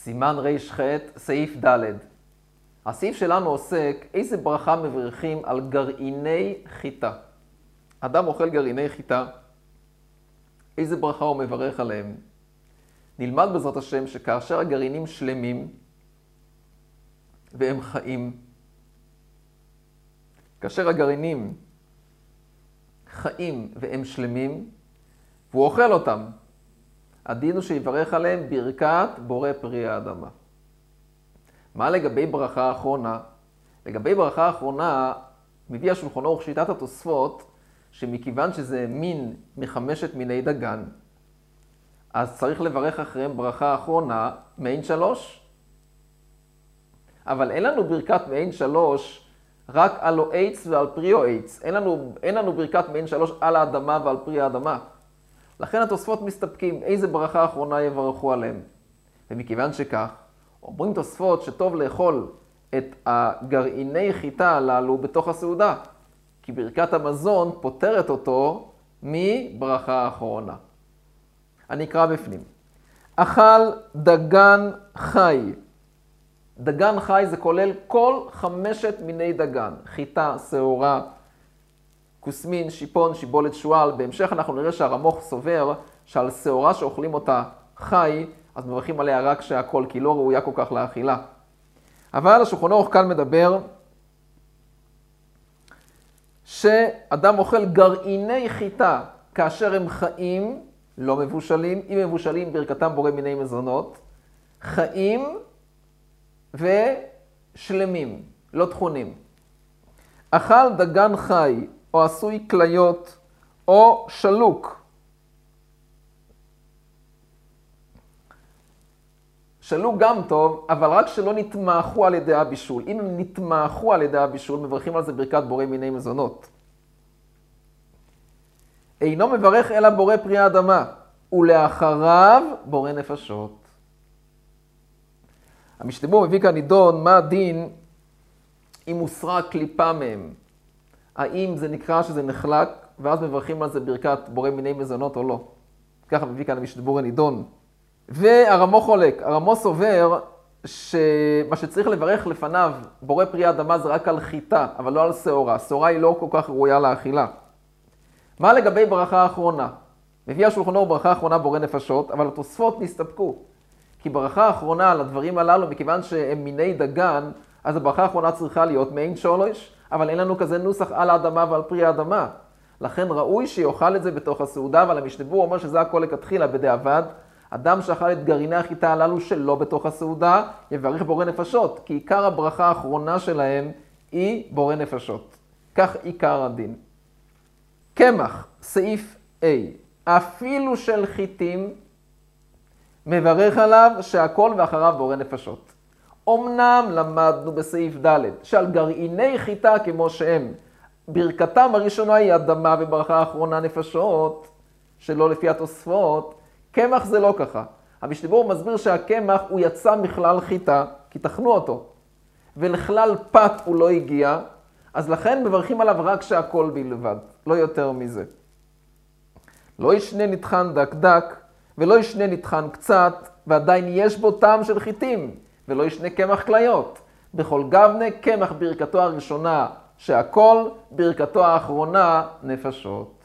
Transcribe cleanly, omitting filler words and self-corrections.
סימן ר"ח, סעיף ד'. הסעיף שלנו עוסק איזה ברכה מברכים על גרעיני חיטה. אדם אוכל גרעיני חיטה, איזה ברכה הוא מברך עליהם. נלמד בעזרת השם שכאשר הגרעינים שלמים והם חיים, כאשר הגרעינים חיים והם שלמים והוא אוכל אותם, הדין הוא שיברך עליהם ברכת בורא פרי האדמה. מה לגבי ברכה האחרונה? לגבי ברכה האחרונה מביא השולחן ערוך שיטת התוספות שמכיוון שזה מין מחמשת מיני דגן, אז צריך לברך אחריהם ברכה האחרונה מעין 3. אבל אין לנו ברכת מעין 3 רק על העץ ועל פרי העץ. אין לנו ברכת מעין 3 על האדמה ועל פרי האדמה. לכן התוספות מסתפקים איזה ברכה האחרונה יברכו עליהם. ומכיוון שכך, אומרים תוספות שטוב לאכול את הגרעיני חיטה הללו בתוך הסעודה, כי ברכת המזון פותרת אותו מברכה האחרונה. אני אקרא בפנים. אכל דגן חי. דגן חי זה כולל כל 5 מיני דגן. חיטה, שעורה, כוסמין, שיפון, שיבולת, שועל. בהמשך אנחנו נראה שהרמוך סובר שעל שעורה שאוכלים אותה חי, אז מברכים עליה רק שהכל, כי לא ראויה כל כך לאכילה. אבל השולחן ערוך כאן מדבר שאדם אוכל גרעיני חיטה כאשר הם חיים, לא מבושלים. אם מבושלים ברכתם בורא מיני מזונות, חיים ושלמים, לא תכונים. אכל דגן חי או עשוי כליות או שלוק. שלוק גם טוב, אבל רק שלא נתמעכו על ידי הבישול. אם הם נתמעכו על ידי הבישול, מברכים על זה ברכת בורא מיני מזונות. אינו מברך אלא בורא פרי האדמה, ולאחריו בורא נפשות. המשתמור מביא כאן נידון מה הדין אם הוסרה קליפה מהם. האם זה נקרא שזה נחלק, ואז מברכים על זה ברכת בורא מיני מזונות או לא. ככה מביא כאן המשתמור הנידון. והרמוך חולק. הרמוך סובר שמה שצריך לברך לפניו בורא פרי האדמה זה רק על חיטה, אבל לא על שעורה. שעורה היא לא כל כך ראויה לאכילה. מה לגבי ברכה האחרונה? מביא השולחן ערוך ברכה האחרונה בורא נפשות, אבל התוספות נסתפקו. כי ברכה האחרונה על הדברים הללו, מכיוון שהם מיני דגן, אז הברכה האחרונה צריכה להיות מעין 3, אבל אין לנו כזה נוסח על האדמה ועל פרי האדמה. לכן ראוי שיאכל את זה בתוך הסעודה, אבל המשתבור אומר שזה הכל לכתחילה בדיעבד. אדם שאכל את גרעיני החיטה הללו שלא בתוך הסעודה, יברך בורא נפשות, כי עיקר הברכה האחרונה שלהם היא בורא נפשות. כך עיקר הדין. קמח, סעיף A, אפילו של חיטים, מברך עליו שהכל ואחריו בורא נפשות. אמנם למדנו בסעיף ד' שעל גרעיני חיטה כמו שהם, ברכתם הראשונה היא אדמה וברכה האחרונה נפשות, שלא לפי התוספות, קמח זה לא ככה. המשתמור מסביר שהקמח הוא יצא מכלל חיטה, כי תכנו אותו, ולכלל פת הוא לא הגיע, אז לכן מברכים עליו רק שהכל בלבד, לא יותר מזה. לא ישנה נטחן דק דק, ולא ישנה נטחן קצת, ועדיין יש בו טעם של חיטים, ולא ישנה קמח כליות. בכל גבנה קמח ברכתו הראשונה שהכל, ברכתו האחרונה נפשות.